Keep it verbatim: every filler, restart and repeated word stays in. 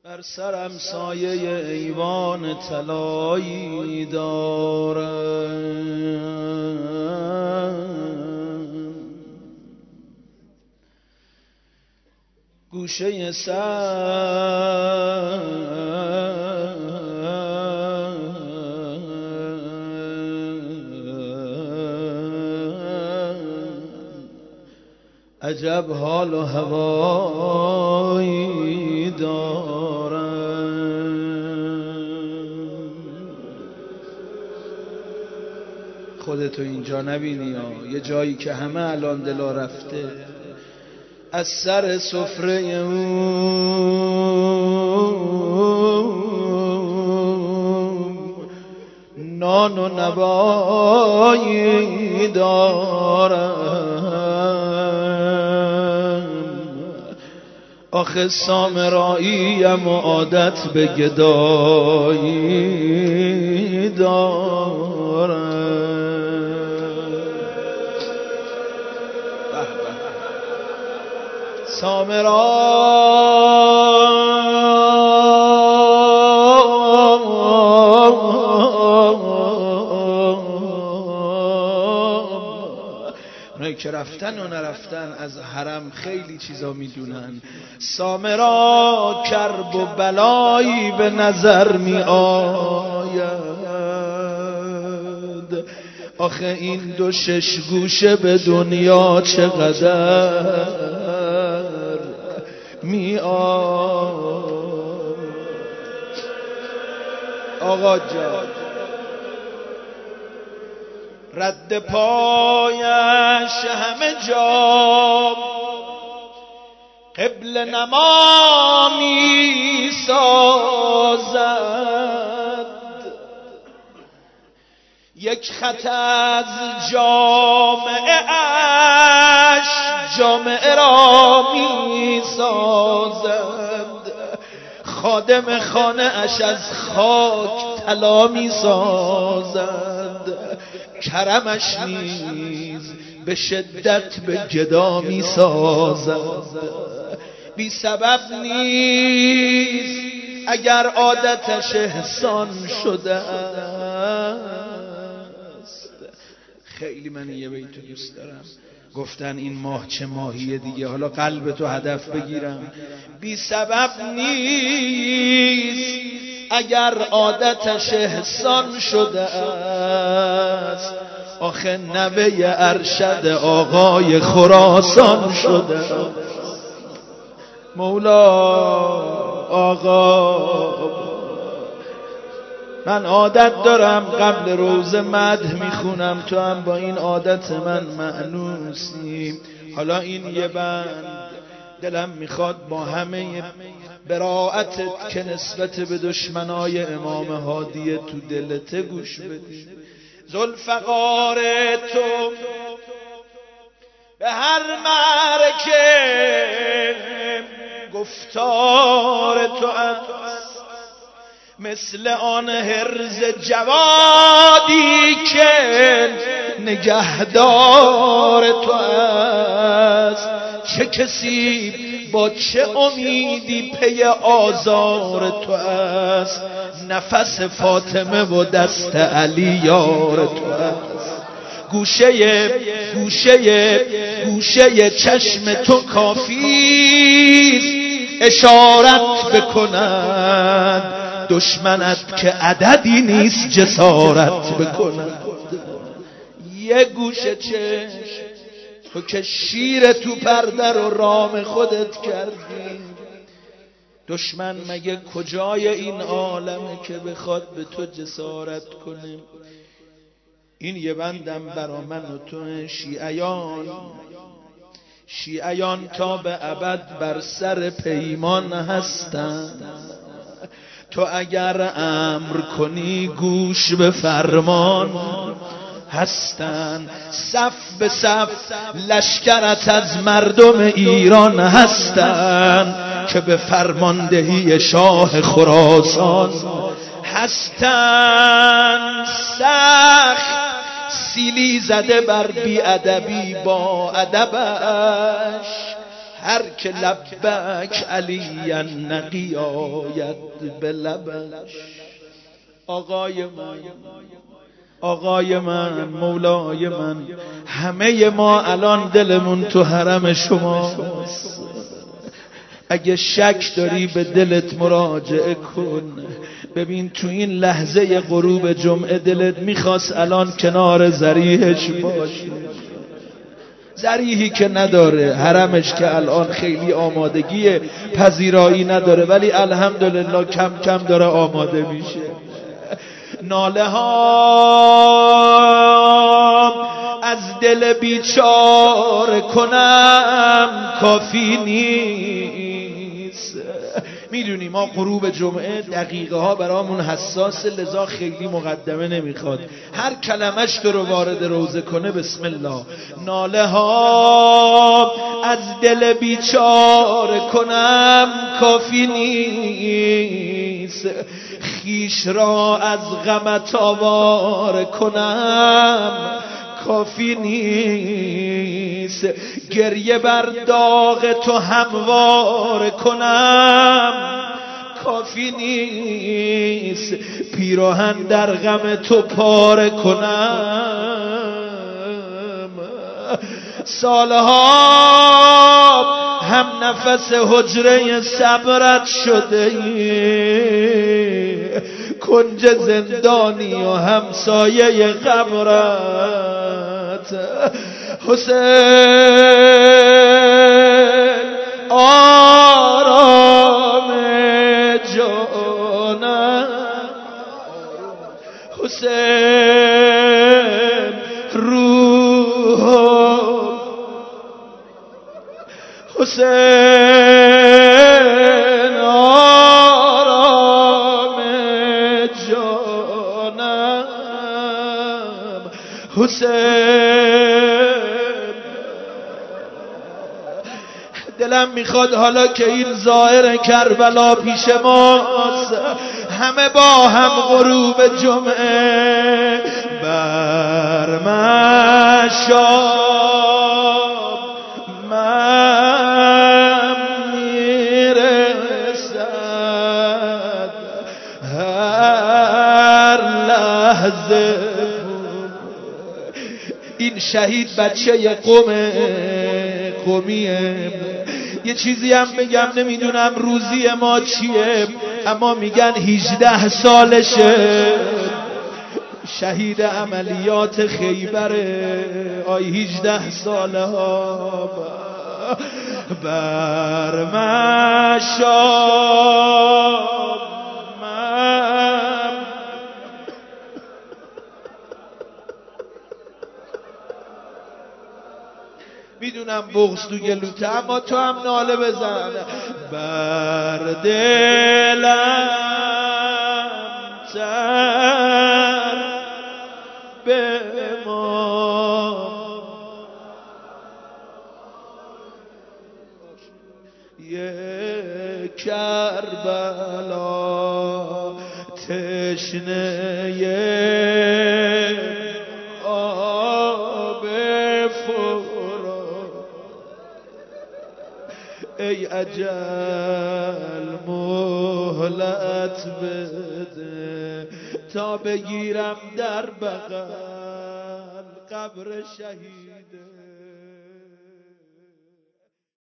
بر سرم سایه ایوان طلایی دارم، گوشه سر عجب حال و هوایی دارم. خودتو اینجا نبینی ها، یه جایی که همه الان دلا رفته از سر سفره اون نان و نوایی دارم. آخه سامراییم و عادت به گدایی دارم. سامرا اونایی که رفتن و نرفتن از حرم خیلی چیزا میدونن. سامرا کرب و بلایی به نظر می آید، آخه این دو شش گوشه به دنیا چقدر می آید. آقا جان رد پایش همه جا قبل نما می سازد، یک خط از جامعه اش جامعه را می سازد، خادم خانه اش از خاک طلا می سازد، کرمش نیز به شدت به گدا می سازد. بی سبب نیست اگر عادتش احسان شده است. خیلی من یه بیتو دوست دارم، گفتن این ماه چه ماهیه دیگه، حالا قلبتو هدف بگیرم. بی سبب نیست اگر عادتش احسان شده است، آخه نوه ارشد آقای خراسان شده است. مولا آقا من عادت دارم قبل روزه مدح میخونم، تو هم با این عادت من مأنوسی. حالا این یه بند دلم میخواد با همه براعتت که نسبت به دشمنای امام هادی تو دلت گوش بدی. ذوالفقار تو به هر معرکه گفتار تو است، مثل آن هرز جوادی که نگهدار تو است. چه کسی با چه امیدی پی آزار تو است، نفس فاطمه و دست علی یار تو است. گوشه گوشه گوشه چشم تو کافیست اشارت بکند، دشمنت که عددی نیست جسارت بکند. یه گوشه چشم تو که شیر تو پرده رو رام خودت کردی، دشمن مگه کجای این عالمه که بخواد به تو جسارت کنه؟ این یه بندم برا من و تو شیعیان، شیعیان تا به ابد بر سر پیمان هستند. تو اگر امر کنی گوش به فرمان هستند. صف به صف لشکرت از مردم ایران هستند که به فرماندهی شاه خراسان هستند. سخت سیلی زده بر بی‌ادبی با ادبش هر که لبک علی نقی آید به لبش. آقای من، آقای من، مولای من، همه ما الان دلمون تو حرم شماست. اگه شک داری به دلت مراجعه کن، ببین تو این لحظه غروب جمعه دلت میخواست الان کنار ذریحش باشی. ذریحی که نداره، حرمش که الان خیلی آمادگی پذیرایی نداره، ولی الحمدلله کم کم داره آماده میشه. ناله ها از دل بیچاره کنم کافی نیست. میدونی ما غروب جمعه دقیقه ها برامون حساس، لذا خیلی مقدمه نمیخواد. هر کلمش تو رو وارد روزه کنه بسم الله. ناله ها از دل بیچاره کنم کافی نیست، خیش را از غمت آواره کنم کافی نیست، گریه بر داغ تو هموار کنم کافی نیست، پیراهن در غم تو پاره کنم. سالها هم نفس حجره صبرت شده، کنج زندانی و همسایه قبرت. حسین آرام جانم، حسین روح، حسین آرام جانم، حسین. دلم میخواد حالا که این ظاهر کربلا پیش ماست، همه با هم غروب جمعه بر مشام من میرسد هر لحظه. این شهید بچه قوم قومیه. یه چیزی هم بگم، نمیدونم روزی ما چیه، اما میگن هجده سالشه، شهید عملیات خیبره. آی هجده ساله ها بر مشام من. میدونم بغض تو گلوته، اما تو هم ناله بزن. بر دلم تر بمان، یه کربلا تشنه آب فرات. ای اجل مهلت بده تا بگیرم در بغل قبر شهید.